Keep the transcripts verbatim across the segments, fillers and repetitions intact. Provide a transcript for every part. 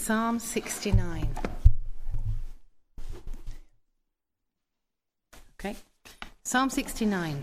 Psalm sixty-nine. Okay, Psalm sixty-nine.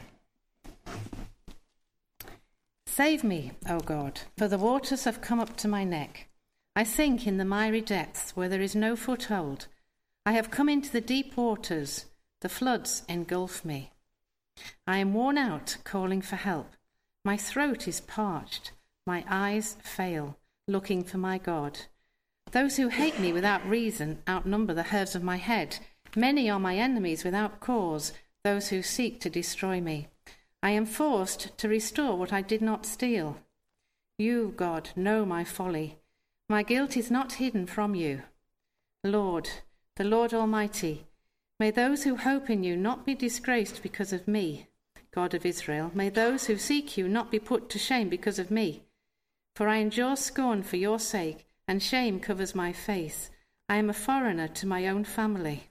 Save me, O God, for the waters have come up to my neck. I sink in the miry depths where there is no foothold. I have come into the deep waters. The floods engulf me. I am worn out, calling for help. My throat is parched. My eyes fail, looking for my God. Those who hate me without reason outnumber the hairs of my head. Many are my enemies without cause, those who seek to destroy me. I am forced to restore what I did not steal. You, God, know my folly. My guilt is not hidden from you. Lord, the Lord Almighty, may those who hope in you not be disgraced because of me. God of Israel, may those who seek you not be put to shame because of me. For I endure scorn for your sake, and shame covers my face. I am a foreigner to my own family,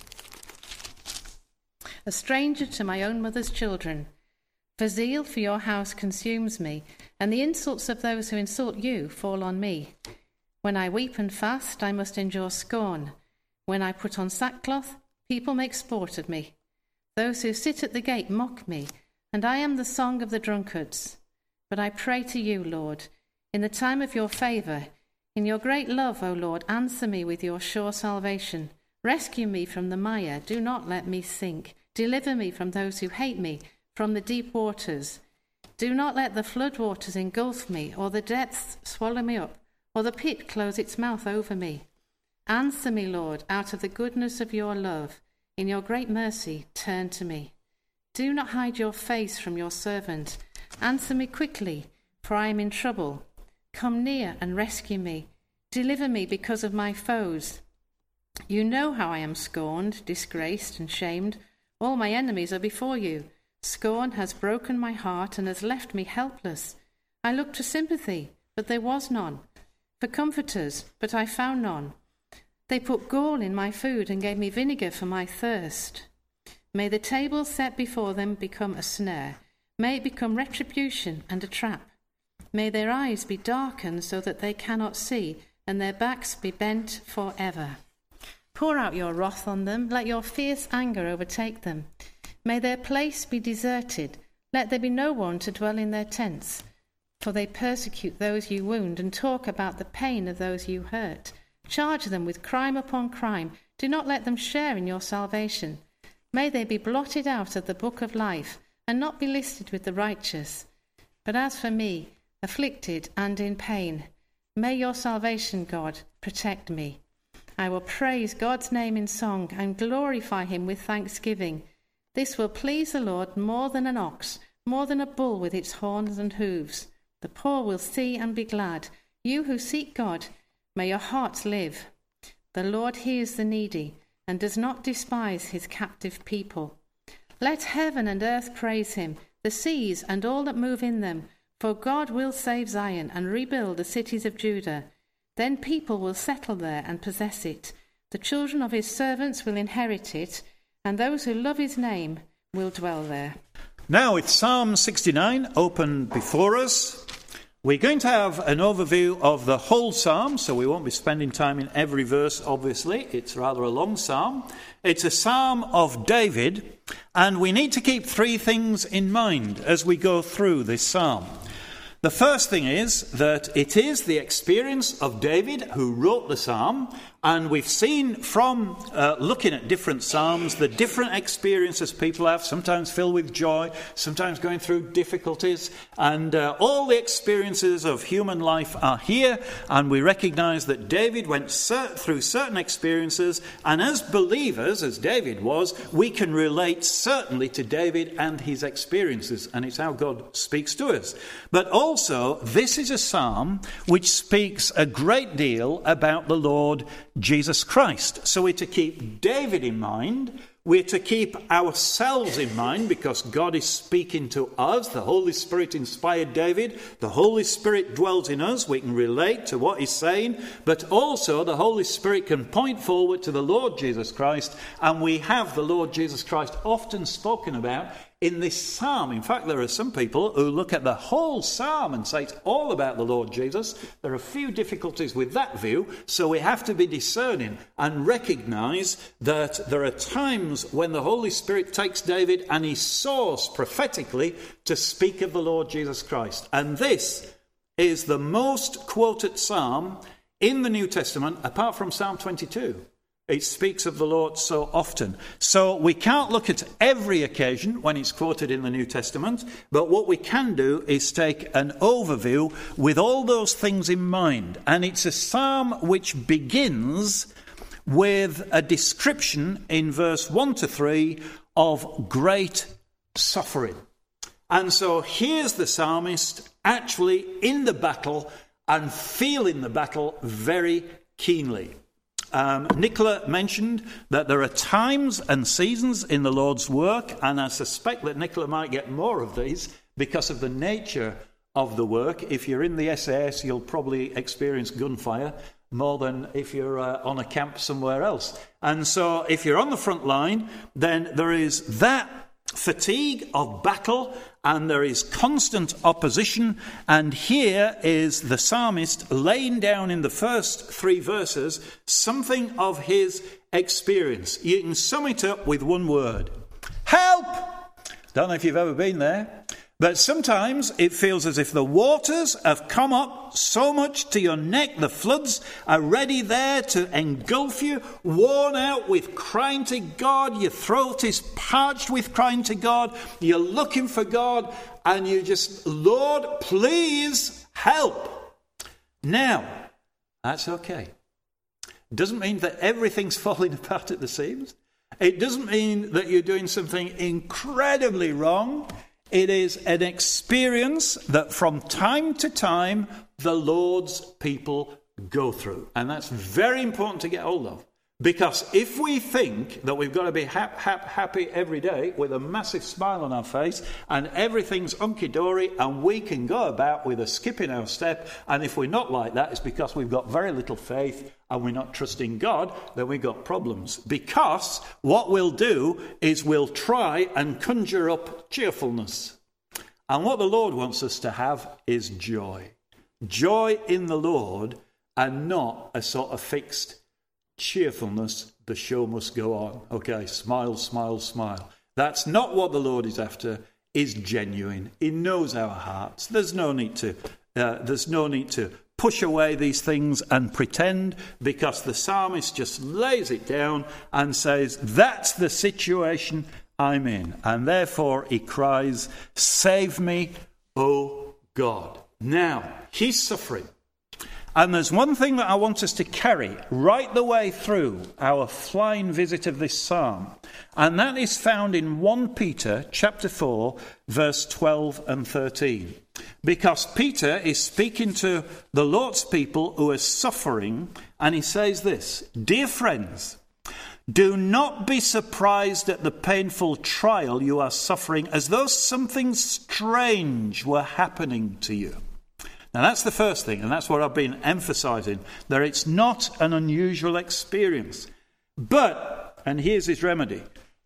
a stranger to my own mother's children. For zeal for your house consumes me, and the insults of those who insult you fall on me. When I weep and fast, I must endure scorn. When I put on sackcloth, people make sport of me. Those who sit at the gate mock me, and I am the song of the drunkards. But I pray to you, Lord, in the time of your favour. In your great love, O Lord, answer me with your sure salvation. Rescue me from the mire, do not let me sink. Deliver me from those who hate me, from the deep waters. Do not let the flood waters engulf me, or the depths swallow me up, or the pit close its mouth over me. Answer me, Lord, out of the goodness of your love. In your great mercy, turn to me. Do not hide your face from your servant. Answer me quickly, for I am in trouble. Come near and rescue me. Deliver me because of my foes. You know how I am scorned, disgraced, and shamed. All my enemies are before you. Scorn has broken my heart and has left me helpless. I looked for sympathy, but there was none. For comforters, but I found none. They put gall in my food and gave me vinegar for my thirst. May the table set before them become a snare. May it become retribution and a trap. May their eyes be darkened so that they cannot see, and their backs be bent forever. Pour out your wrath on them. Let your fierce anger overtake them. May their place be deserted. Let there be no one to dwell in their tents. For they persecute those you wound and talk about the pain of those you hurt. Charge them with crime upon crime. Do not let them share in your salvation. May they be blotted out of the book of life and not be listed with the righteous. But as for me, afflicted and in pain, may your salvation, God, protect me. I will praise God's name in song and glorify him with thanksgiving. This will please the Lord more than an ox, more than a bull with its horns and hooves. The poor will see and be glad. You who seek God, may your hearts live. The Lord hears the needy and does not despise his captive people. Let heaven and earth praise him, the seas and all that move in them. For God will save Zion and rebuild the cities of Judah. Then people will settle there and possess it. The children of his servants will inherit it, and those who love his name will dwell there. Now with Psalm sixty-nine open before us, we're going to have an overview of the whole psalm, so we won't be spending time in every verse, obviously. It's rather a long psalm. It's a psalm of David, and we need to keep three things in mind as we go through this psalm. The first thing is that it is the experience of David who wrote the psalm, and we've seen from uh, looking at different psalms the different experiences people have, sometimes filled with joy, sometimes going through difficulties, and uh, all the experiences of human life are here, and we recognise that David went cer- through certain experiences, and as believers, as David was, we can relate certainly to David and his experiences, and it's how God speaks to us. But also, this is a psalm which speaks a great deal about the Lord Jesus Christ. So we're to keep David in mind. We're to keep ourselves in mind because God is speaking to us. The Holy Spirit inspired David. The Holy Spirit dwells in us. We can relate to what he's saying. But also the Holy Spirit can point forward to the Lord Jesus Christ. And we have the Lord Jesus Christ often spoken about in this psalm. In fact, there are some people who look at the whole psalm and say it's all about the Lord Jesus. There are a few difficulties with that view, so we have to be discerning and recognise that there are times when the Holy Spirit takes David and he soars prophetically to speak of the Lord Jesus Christ. And this is the most quoted psalm in the New Testament, apart from Psalm twenty-two. It speaks of the Lord so often. So we can't look at every occasion when it's quoted in the New Testament, but what we can do is take an overview with all those things in mind. And it's a psalm which begins with a description in verse one to three of great suffering. And so here's the psalmist actually in the battle and feeling the battle very keenly. Um, Nicola mentioned that there are times and seasons in the Lord's work, and I suspect that Nicola might get more of these because of the nature of the work. If you're in the S A S, you'll probably experience gunfire more than if you're uh, on a camp somewhere else. And so if you're on the front line, then there is that fatigue of battle and there is constant opposition. And here is the psalmist laying down in the first three verses something of his experience. You can sum it up with one word: help! Don't know if you've ever been there, but sometimes it feels as if the waters have come up so much to your neck, the floods are ready there to engulf you, worn out with crying to God. Your throat is parched with crying to God. You're looking for God, and you just, Lord, please help. Now, that's okay. Doesn't mean that everything's falling apart at the seams. It doesn't mean that you're doing something incredibly wrong. It is an experience that from time to time the Lord's people go through. And that's very important to get hold of. Because if we think that we've got to be hap, hap, happy every day with a massive smile on our face and everything's hunky-dory and we can go about with a skip in our step, and if we're not like that, it's because we've got very little faith and we're not trusting God, then we've got problems. Because what we'll do is we'll try and conjure up cheerfulness. And what the Lord wants us to have is joy. Joy in the Lord, and not a sort of fixed cheerfulness. The show must go on. Okay, smile, smile, smile. That's not what the Lord is after. Is genuine. He knows our hearts. There's no need to. Uh, there's no need to push away these things and pretend, because the psalmist just lays it down and says, "That's the situation I'm in," and therefore he cries, "Save me, O God." Now he's suffering. And there's one thing that I want us to carry right the way through our flying visit of this psalm, and that is found in First Peter chapter four, verse twelve and thirteen. Because Peter is speaking to the Lord's people who are suffering, and he says this: "Dear friends, do not be surprised at the painful trial you are suffering, as though something strange were happening to you." Now that's the first thing, and that's what I've been emphasising, that it's not an unusual experience. But, and here's his remedy,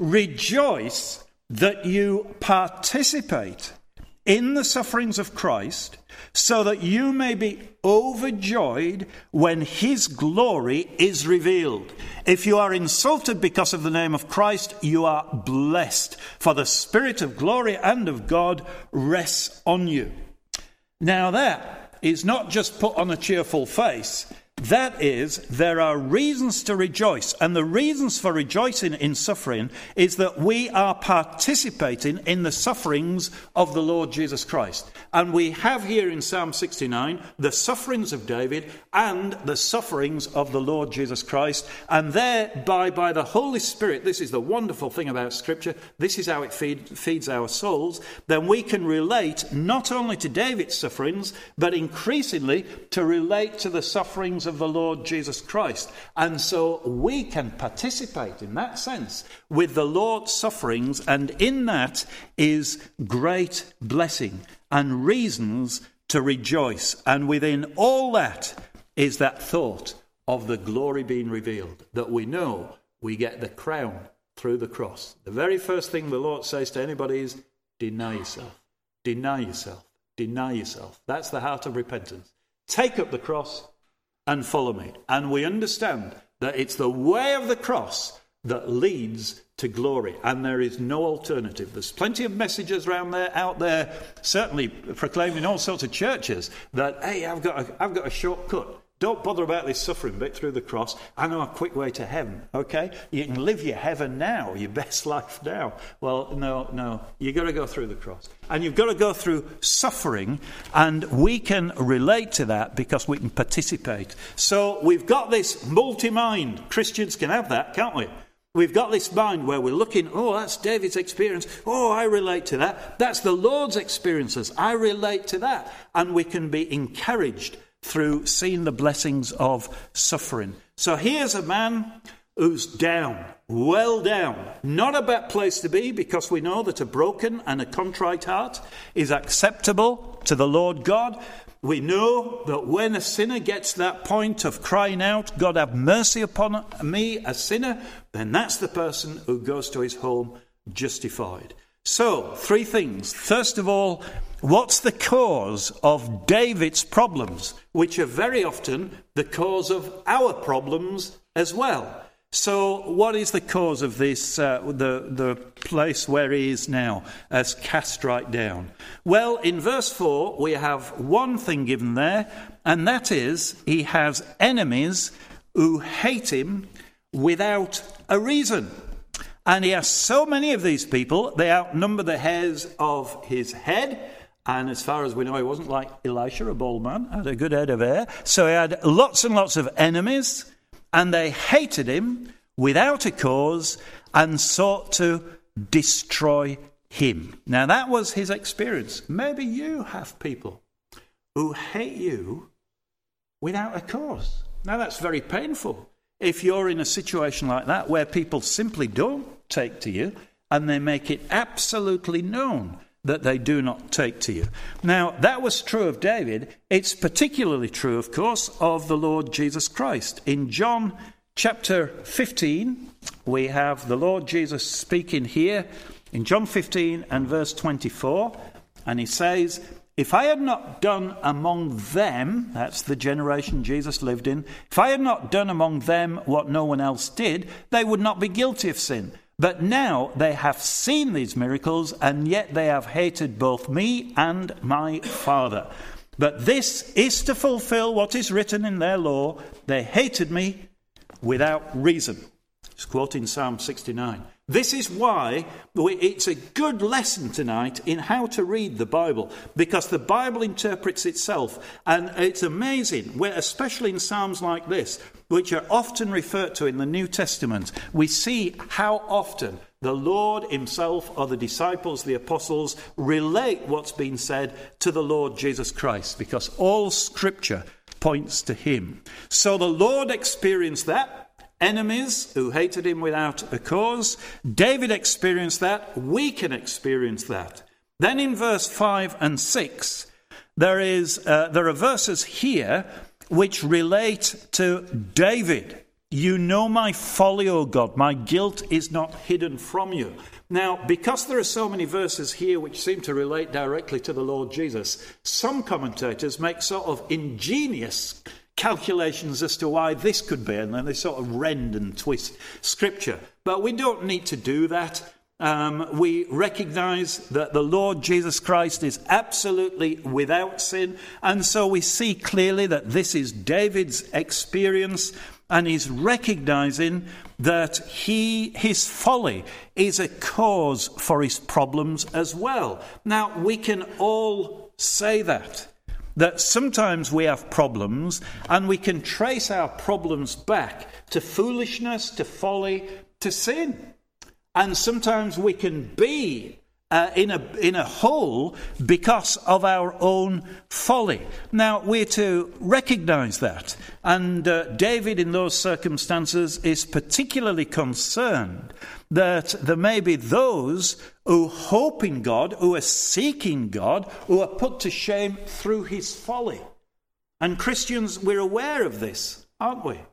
rejoice that you participate in the sufferings of Christ, so that you may be overjoyed when his glory is revealed. If you are insulted because of the name of Christ, you are blessed, for the Spirit of glory and of God rests on you. Now that is not just put on a cheerful face. That is, there are reasons to rejoice. And the reasons for rejoicing in suffering is that we are participating in the sufferings of the Lord Jesus Christ. And we have here in Psalm sixty-nine the sufferings of David and the sufferings of the Lord Jesus Christ. And thereby, by the Holy Spirit, this is the wonderful thing about Scripture, this is how it feed, feeds our souls, then we can relate not only to David's sufferings, but increasingly to relate to the sufferings of of the Lord Jesus Christ. And so we can participate in that sense with the Lord's sufferings, and in that is great blessing and reasons to rejoice. And within all that is that thought of the glory being revealed, that we know we get the crown through the cross. The very first thing the Lord says to anybody is, deny yourself, deny yourself, deny yourself. That's the heart of repentance. Take up the cross and follow me. And we understand that it's the way of the cross that leads to glory, and there is no alternative. There's plenty of messages around there, out there, certainly proclaiming all sorts of churches that, hey, I've got a, I've got a shortcut. Don't bother about this suffering bit through the cross. I know a quick way to heaven, okay? You can live your heaven now, your best life now. Well, no, no. You've got to go through the cross. And you've got to go through suffering, and we can relate to that because we can participate. So we've got this multi-mind. Christians can have that, can't we? We've got this mind where we're looking, oh, that's David's experience. Oh, I relate to that. That's the Lord's experiences. I relate to that. And we can be encouraged through seeing the blessings of suffering. So here's a man who's down, well down. Not a bad place to be, because we know that a broken and a contrite heart is acceptable to the Lord God. We know that when a sinner gets that point of crying out, God have mercy upon me, a sinner, then that's the person who goes to his home justified. So, three things. First of all, what's the cause of David's problems, which are very often the cause of our problems as well? So, what is the cause of this, uh, the, the place where he is now, as cast right down? Well, in verse four, we have one thing given there, and that is, he has enemies who hate him without a reason. And he has so many of these people, they outnumber the hairs of his head. And as far as we know, he wasn't like Elisha, a bald man, had a good head of hair. So he had lots and lots of enemies, and they hated him without a cause and sought to destroy him. Now, that was his experience. Maybe you have people who hate you without a cause. Now, that's very painful. If you're in a situation like that where people simply don't take to you and they make it absolutely known that they do not take to you. Now, that was true of David. It's particularly true, of course, of the Lord Jesus Christ. In John chapter fifteen, we have the Lord Jesus speaking here in John fifteen and verse twenty-four, and he says, if I had not done among them, that's the generation Jesus lived in, if I had not done among them what no one else did, they would not be guilty of sin. But now they have seen these miracles, and yet they have hated both me and my Father. But this is to fulfill what is written in their law. They hated me without reason. It's quoting Psalm sixty-nine. This is why it's a good lesson tonight in how to read the Bible, because the Bible interprets itself, and it's amazing, where, especially in Psalms like this, which are often referred to in the New Testament, we see how often the Lord himself or the disciples, the apostles, relate what's been said to the Lord Jesus Christ, because all Scripture points to him. So the Lord experienced that. Enemies who hated him without a cause. David experienced that. We can experience that. Then in verse five and six, there is uh, there are verses here which relate to David. You know my folly, O God. My guilt is not hidden from you. Now, because there are so many verses here which seem to relate directly to the Lord Jesus, some commentators make sort of ingenious calculations as to why this could be, and then they sort of rend and twist Scripture. But we don't need to do that. Um, we recognize that the Lord Jesus Christ is absolutely without sin, and so we see clearly that this is David's experience, and he's recognizing that he his folly is a cause for his problems as well. Now, we can all say that. That sometimes we have problems, and we can trace our problems back to foolishness, to folly, to sin. And sometimes we can be uh, in a in a hole because of our own folly. Now, we're to recognize that. And uh, David, in those circumstances, is particularly concerned that there may be those who hope in God, who are seeking God, who are put to shame through his folly. And Christians, we're aware of this, aren't we?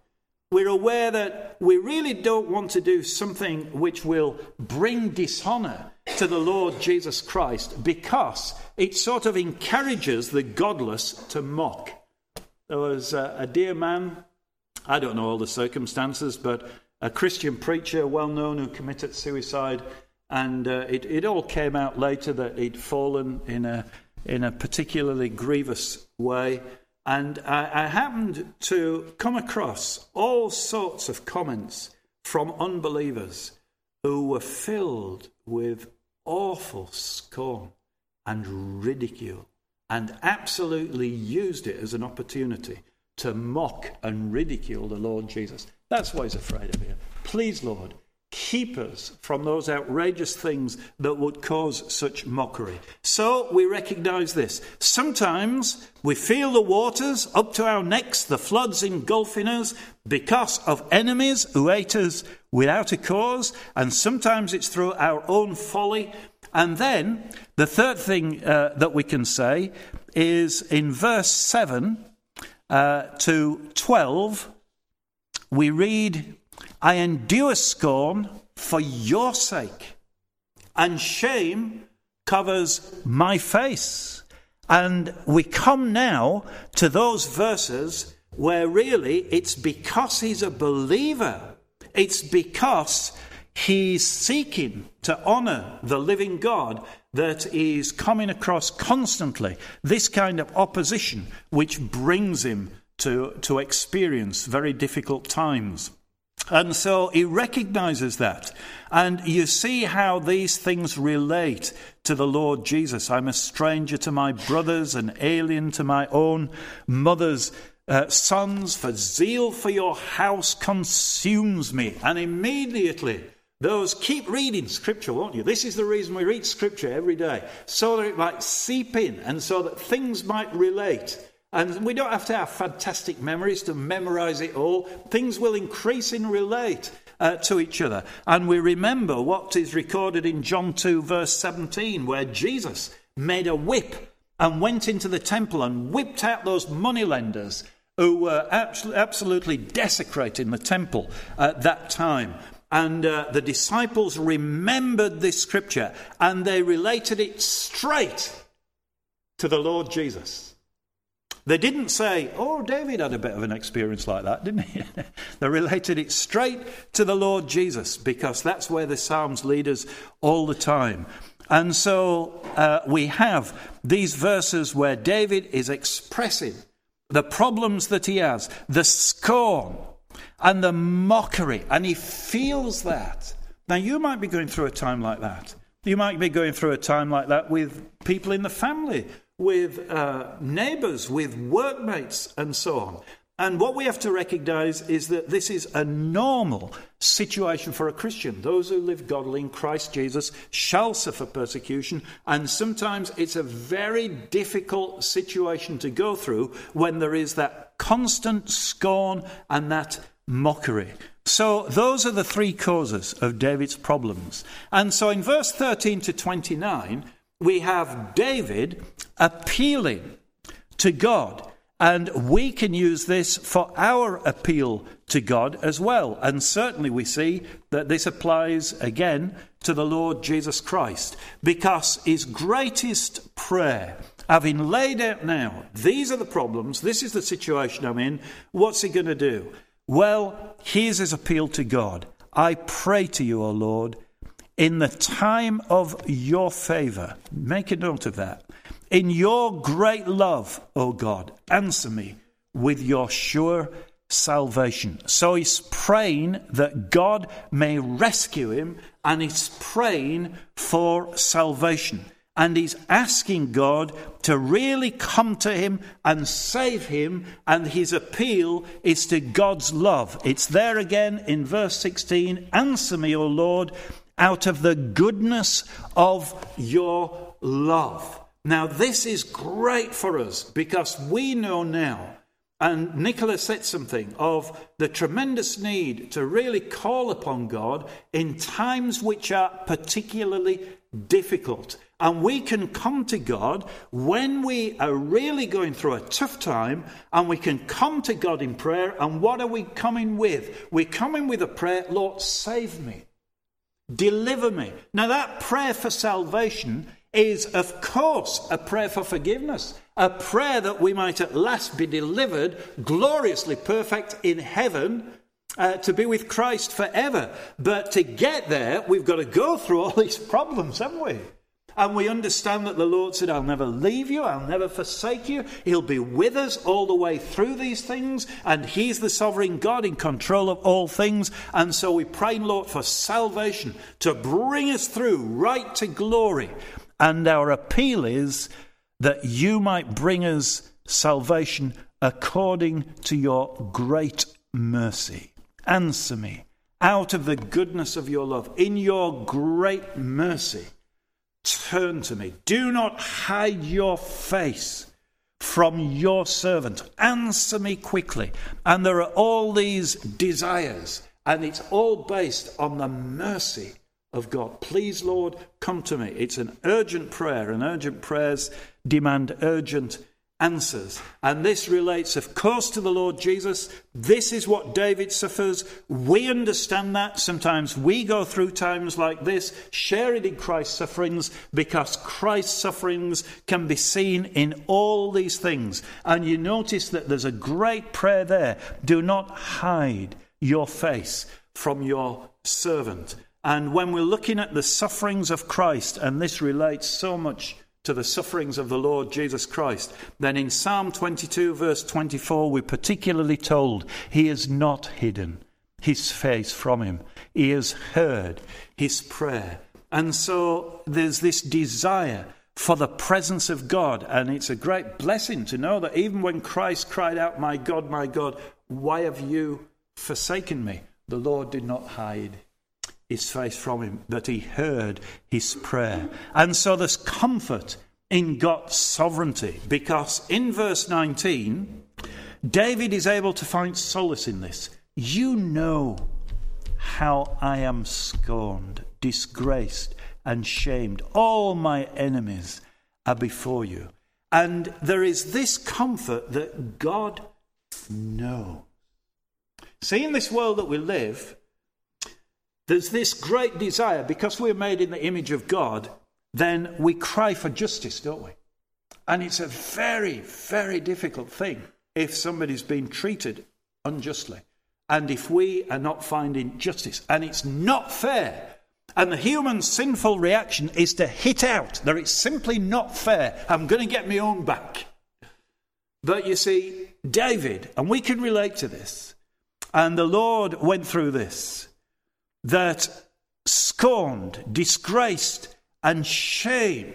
We're aware that we really don't want to do something which will bring dishonour to the Lord Jesus Christ, because it sort of encourages the godless to mock. There was a, a dear man, I don't know all the circumstances, but a Christian preacher, well known, who committed suicide, and uh, it, it all came out later that he'd fallen in a in a particularly grievous way. And I, I happened to come across all sorts of comments from unbelievers who were filled with awful scorn and ridicule, and absolutely used it as an opportunity to mock and ridicule the Lord Jesus. That's why he's afraid of you. Please, Lord, keep us from those outrageous things that would cause such mockery. So we recognise this. Sometimes we feel the waters up to our necks, the floods engulfing us because of enemies who hate us without a cause, and sometimes it's through our own folly. And then the third thing uh, that we can say is in verse seven uh, to twelve, we read, I endure scorn for your sake, and shame covers my face. And we come now to those verses where really it's because he's a believer, it's because he's seeking to honour the living God that is coming across constantly this kind of opposition, which brings him to, to experience very difficult times. And so he recognises that. And you see how these things relate to the Lord Jesus. I'm a stranger to my brothers, an alien to my own mother's uh, sons, for zeal for your house consumes me. And immediately, those, keep reading Scripture, won't you? This is the reason we read Scripture every day, so that it might seep in and so that things might relate. And we don't have to have fantastic memories to memorize it all. Things will increase and relate uh, to each other. And we remember what is recorded in John two, verse seventeen, where Jesus made a whip and went into the temple and whipped out those moneylenders who were absolutely desecrating the temple at that time. And uh, the disciples remembered this scripture and they related it straight to the Lord Jesus. They didn't say, oh, David had a bit of an experience like that, didn't he? They related it straight to the Lord Jesus, because that's where the Psalms lead us all the time. And so uh, we have these verses where David is expressing the problems that he has, the scorn and the mockery, and he feels that. Now, you might be going through a time like that. You might be going through a time like that with people in the family, with uh, neighbours, with workmates, and so on. And what we have to recognise is that this is a normal situation for a Christian. Those who live godly in Christ Jesus shall suffer persecution, and sometimes it's a very difficult situation to go through when there is that constant scorn and that mockery. So those are the three causes of David's problems. And so in verse thirteen to twenty-nine, we have David appealing to God. And we can use this for our appeal to God as well. And certainly we see that this applies again to the Lord Jesus Christ. Because his greatest prayer, having laid out now, these are the problems, this is the situation I'm in, what's he going to do? Well, here's his appeal to God. I pray to you, O Lord, in the time of your favour. Make a note of that. In your great love, O God, answer me with your sure salvation. So he's praying that God may rescue him, and he's praying for salvation. And he's asking God to really come to him and save him, and his appeal is to God's love. It's there again in verse sixteen. Answer me, O Lord, out of the goodness of your love. Now, this is great for us because we know now, and Nicola said something of the tremendous need to really call upon God in times which are particularly difficult. And we can come to God when we are really going through a tough time, and we can come to God in prayer. And what are we coming with? We're coming with a prayer, Lord, save me, deliver me. Now that prayer for salvation is, of course, a prayer for forgiveness, a prayer that we might at last be delivered, gloriously perfect in heaven, uh, to be with Christ forever. But to get there, we've got to go through all these problems, haven't we? And we understand that the Lord said, I'll never leave you, I'll never forsake you. He'll be with us all the way through these things. And he's the sovereign God in control of all things. And so we pray, Lord, for salvation to bring us through right to glory. And our appeal is that you might bring us salvation according to your great mercy. Answer me out of the goodness of your love. In your great mercy, turn to me. Do not hide your face from your servant. Answer me quickly. And there are all these desires, and it's all based on the mercy of God. Please, Lord, come to me. It's an urgent prayer, and urgent prayers demand urgent answers. And this relates, of course, to the Lord Jesus. This is what David suffers. We understand that. Sometimes we go through times like this, sharing in Christ's sufferings, because Christ's sufferings can be seen in all these things. And you notice that there's a great prayer there. Do not hide your face from your servant. And when we're looking at the sufferings of Christ, and this relates so much to the sufferings of the Lord Jesus Christ, then in Psalm twenty-two, verse twenty-four, we're particularly told he has not hidden his face from him. He has heard his prayer. And so there's this desire for the presence of God. And it's a great blessing to know that even when Christ cried out, my God, my God, why have you forsaken me? The Lord did not hide his face from him, but he heard his prayer. And so there's comfort in God's sovereignty, because in verse nineteen, David is able to find solace in this. You know how I am scorned, disgraced, and shamed. All my enemies are before you. And there is this comfort that God knows. See, in this world that we live, there's this great desire, because we're made in the image of God, then we cry for justice, don't we? And it's a very, very difficult thing if somebody's been treated unjustly. And if we are not finding justice, and it's not fair. And the human sinful reaction is to hit out, that it's simply not fair. I'm going to get my own back. But you see, David, and we can relate to this, and the Lord went through this, that scorned, disgraced, and shamed.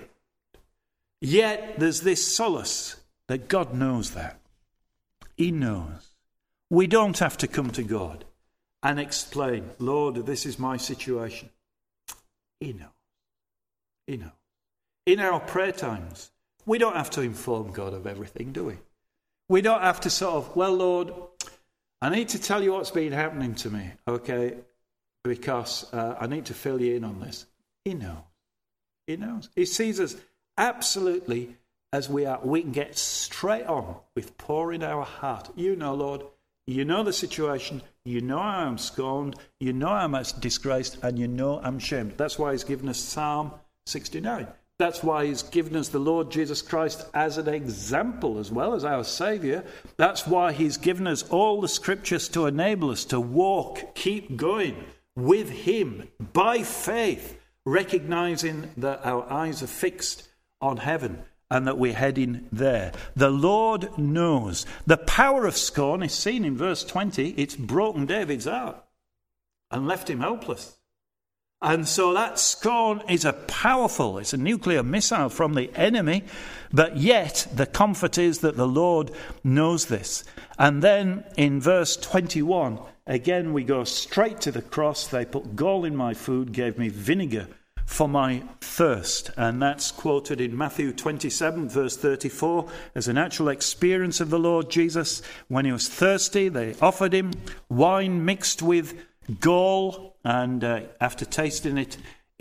Yet there's this solace that God knows that. He knows. We don't have to come to God and explain, Lord, this is my situation. He knows. He knows. In our prayer times, we don't have to inform God of everything, do we? We don't have to sort of, well, Lord, I need to tell you what's been happening to me, okay? Because uh, I need to fill you in on this. He knows. He knows. He sees us absolutely as we are. We can get straight on with pouring our heart. You know, Lord, you know the situation. You know I am scorned. You know I'm disgraced. And you know I'm shamed. That's why he's given us Psalm sixty-nine. That's why he's given us the Lord Jesus Christ as an example as well as our Saviour. That's why he's given us all the scriptures to enable us to walk, keep going with him by faith, recognizing that our eyes are fixed on heaven and that we're heading there. The Lord knows. The power of scorn is seen in verse twenty. It's broken David's heart and left him helpless. And so that scorn is a powerful, it's a nuclear missile from the enemy, but yet the comfort is that the Lord knows this. And then in verse twenty-one, again we go straight to the cross. They put gall in my food, gave me vinegar for my thirst. And that's quoted in Matthew twenty-seven, verse thirty-four, as an actual experience of the Lord Jesus. When he was thirsty, they offered him wine mixed with gall, and uh, after tasting it,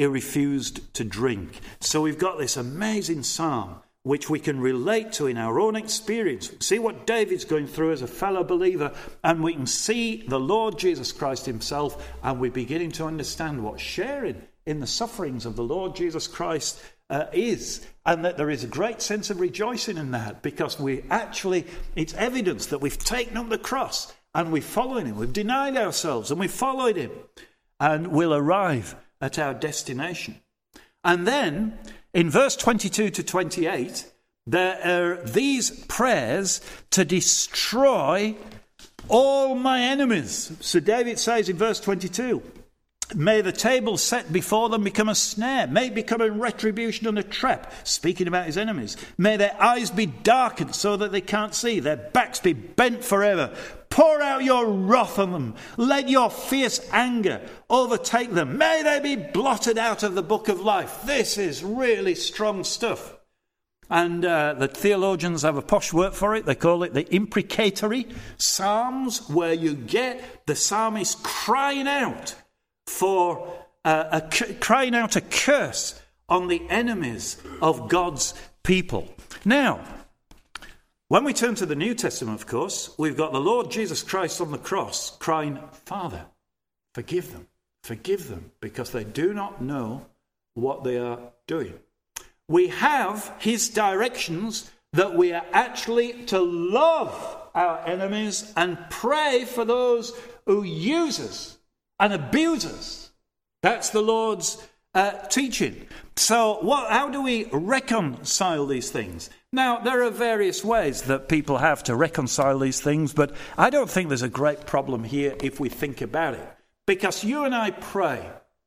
he refused to drink. So we've got this amazing psalm which we can relate to in our own experience. See what David's going through as a fellow believer, and we can see the Lord Jesus Christ himself, and we're beginning to understand what sharing in the sufferings of the Lord Jesus Christ uh, is, and that there is a great sense of rejoicing in that, because we actually, it's evidence that we've taken up the cross and we're following him. We've denied ourselves and we've followed him, and we'll arrive at our destination. And then in verse twenty-two to twenty-eight, there are these prayers to destroy all my enemies. So David says in verse twenty-two, may the table set before them become a snare. May it become a retribution and a trap. Speaking about his enemies. May their eyes be darkened so that they can't see. Their backs be bent forever. Pour out your wrath on them. Let your fierce anger overtake them. May they be blotted out of the book of life. This is really strong stuff. And uh, the theologians have a posh word for it. They call it the imprecatory psalms, where you get the psalmist crying out for uh, a, crying out a curse on the enemies of God's people. Now, when we turn to the New Testament, of course, we've got the Lord Jesus Christ on the cross crying, Father, forgive them, forgive them, because they do not know what they are doing. We have his directions that we are actually to love our enemies and pray for those who use us and abuse us. That's the Lord's uh, teaching. So what, how do we reconcile these things? Now, there are various ways that people have to reconcile these things, but I don't think there's a great problem here if we think about it. Because you and I pray,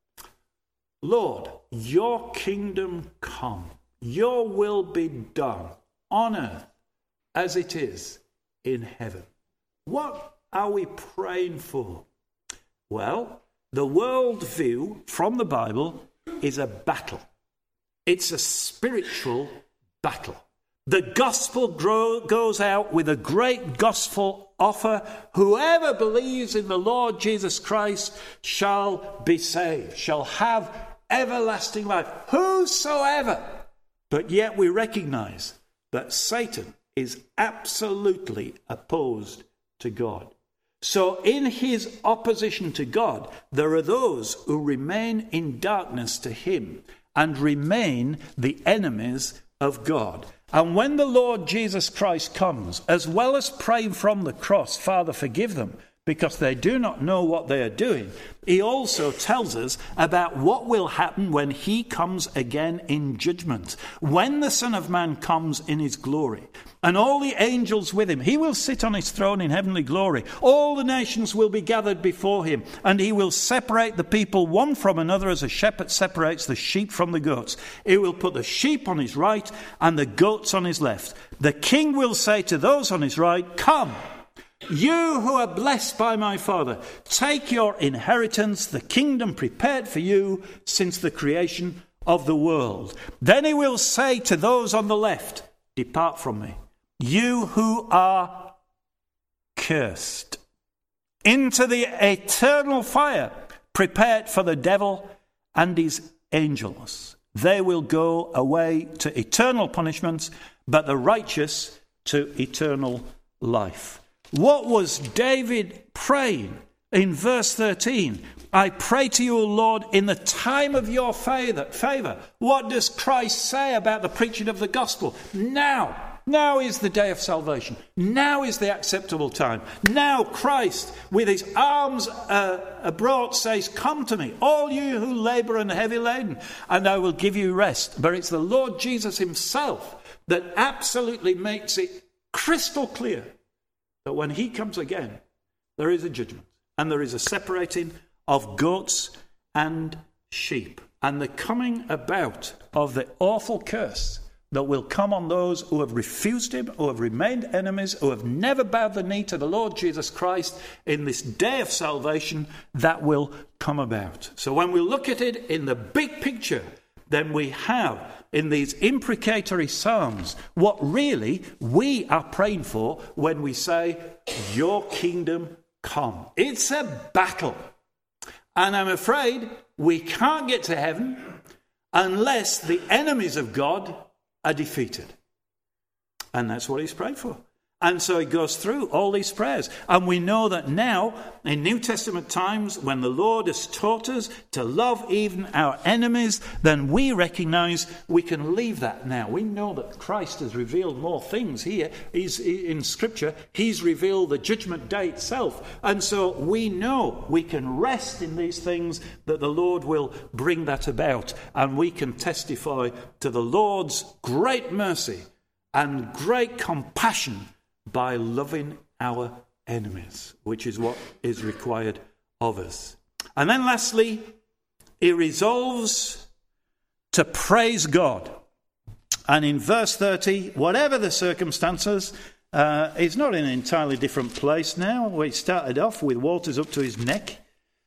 Lord, your kingdom come, your will be done on earth as it is in heaven. What are we praying for? Well, the worldview from the Bible is a battle. It's a spiritual battle. The gospel grow, goes out with a great gospel offer. Whoever believes in the Lord Jesus Christ shall be saved, shall have everlasting life. Whosoever. But yet we recognize that Satan is absolutely opposed to God. So in his opposition to God, there are those who remain in darkness to him and remain the enemies of God. And when the Lord Jesus Christ comes, as well as praying from the cross, Father, forgive them, because they do not know what they are doing, he also tells us about what will happen when he comes again in judgment. When the Son of Man comes in his glory, and all the angels with him, he will sit on his throne in heavenly glory. All the nations will be gathered before him, and he will separate the people one from another as a shepherd separates the sheep from the goats. He will put the sheep on his right and the goats on his left. The king will say to those on his right, come, you who are blessed by my Father, take your inheritance, the kingdom prepared for you since the creation of the world. Then he will say to those on the left, depart from me, you who are cursed, into the eternal fire prepared for the devil and his angels. They will go away to eternal punishment, but the righteous to eternal life. What was David praying in verse thirteen? I pray to you, O Lord, in the time of your favour. What does Christ say about the preaching of the gospel? Now. Now is the day of salvation. Now is the acceptable time. Now Christ, with his arms uh, abroad, says, come to me, all you who labour and are heavy laden, and I will give you rest. But it's the Lord Jesus himself that absolutely makes it crystal clear that when he comes again, there is a judgment, and there is a separating of goats and sheep, and the coming about of the awful curse that will come on those who have refused him, who have remained enemies, who have never bowed the knee to the Lord Jesus Christ in this day of salvation that will come about. So when we look at it in the big picture, then we have in these imprecatory psalms what really we are praying for when we say, your kingdom come. It's a battle. And I'm afraid we can't get to heaven unless the enemies of God are defeated. And that's what he's prayed for. And so he goes through all these prayers. And we know that now, in New Testament times, when the Lord has taught us to love even our enemies, then we recognize we can leave that now. We know that Christ has revealed more things here. He's, in Scripture, he's revealed the judgment day itself. And so we know we can rest in these things, that the Lord will bring that about. And we can testify to the Lord's great mercy and great compassion by loving our enemies, which is what is required of us. And then lastly, he resolves to praise God. And in verse thirty, whatever the circumstances, uh, he's not in an entirely different place now. We started off with waters up to his neck.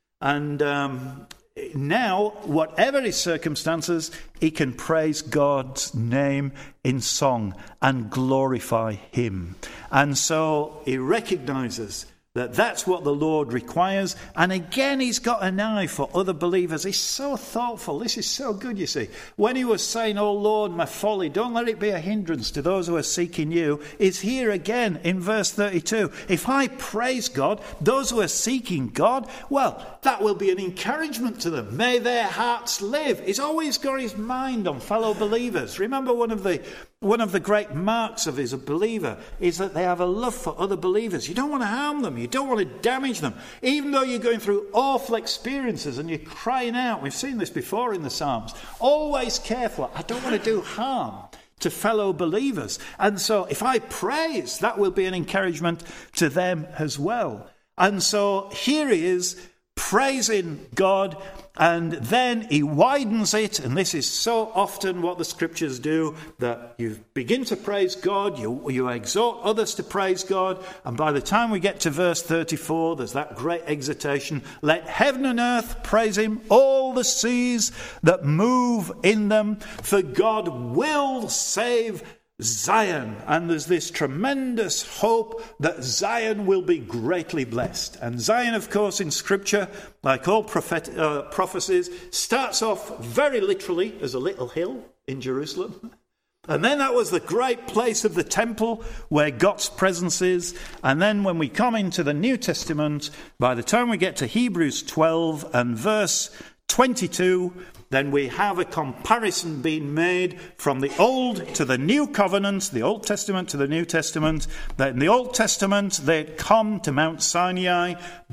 And um, now, whatever his circumstances, he can praise God's name in song and glorify him. And so he recognizes that that's what the Lord requires. And again, he's got an eye for other believers. He's so thoughtful. This is so good, you see. When he was saying, "Oh Lord, my folly, don't let it be a hindrance to those who are seeking you," is here again in verse thirty-two. If I praise God, those who are seeking God, well, that will be an encouragement to them. May their hearts live. He's always got his mind on fellow believers. Remember, one of the One of the great marks of his a believer is that they have a love for other believers. You don't want to harm them. You don't want to damage them. Even though you're going through awful experiences and you're crying out. We've seen this before in the Psalms. Always careful. I don't want to do harm to fellow believers. And so if I praise, that will be an encouragement to them as well. And so here he is, praising God, and then he widens it, and this is so often what the scriptures do, that you begin to praise God, you, you exhort others to praise God, and by the time we get to verse thirty-four, there's that great exhortation, "Let heaven and earth praise him, all the seas that move in them, for God will save Zion." And there's this tremendous hope that Zion will be greatly blessed. And Zion, of course, in Scripture, like all prophet, uh, prophecies, starts off very literally as a little hill in Jerusalem. And then that was the great place of the temple where God's presence is. And then when we come into the New Testament, by the time we get to Hebrews twelve and verse twenty-two, then we have a comparison being made from the Old to the New Covenant, the Old Testament to the New Testament. That in the Old Testament they'd come to Mount Sinai,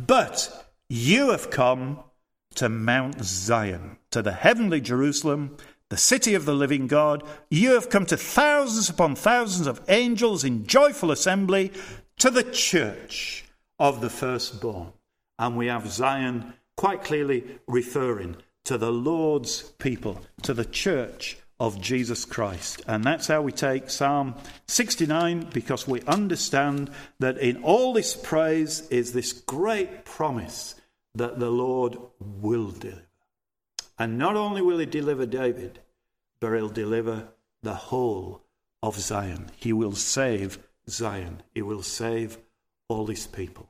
but you have come to Mount Zion, to the heavenly Jerusalem, the city of the living God. You have come to thousands upon thousands of angels in joyful assembly, to the church of the firstborn. And we have Zion quite clearly referring to the Lord's people, to the church of Jesus Christ. And that's how we take Psalm sixty-nine, because we understand that in all this praise is this great promise that the Lord will deliver. And not only will he deliver David, but he'll deliver the whole of Zion. He will save Zion. He will save all his people.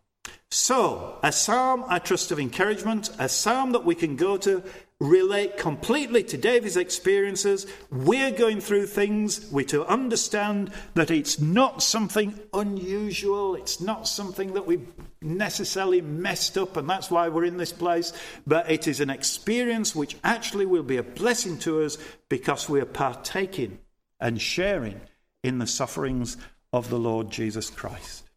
So, a psalm, I trust, of encouragement, a psalm that we can go to, relate completely to David's experiences. We're going through things. We're to understand that it's not something unusual. It's not something that we've necessarily messed up, and that's why we're in this place. But it is an experience which actually will be a blessing to us, because we are partaking and sharing in the sufferings of the Lord Jesus Christ.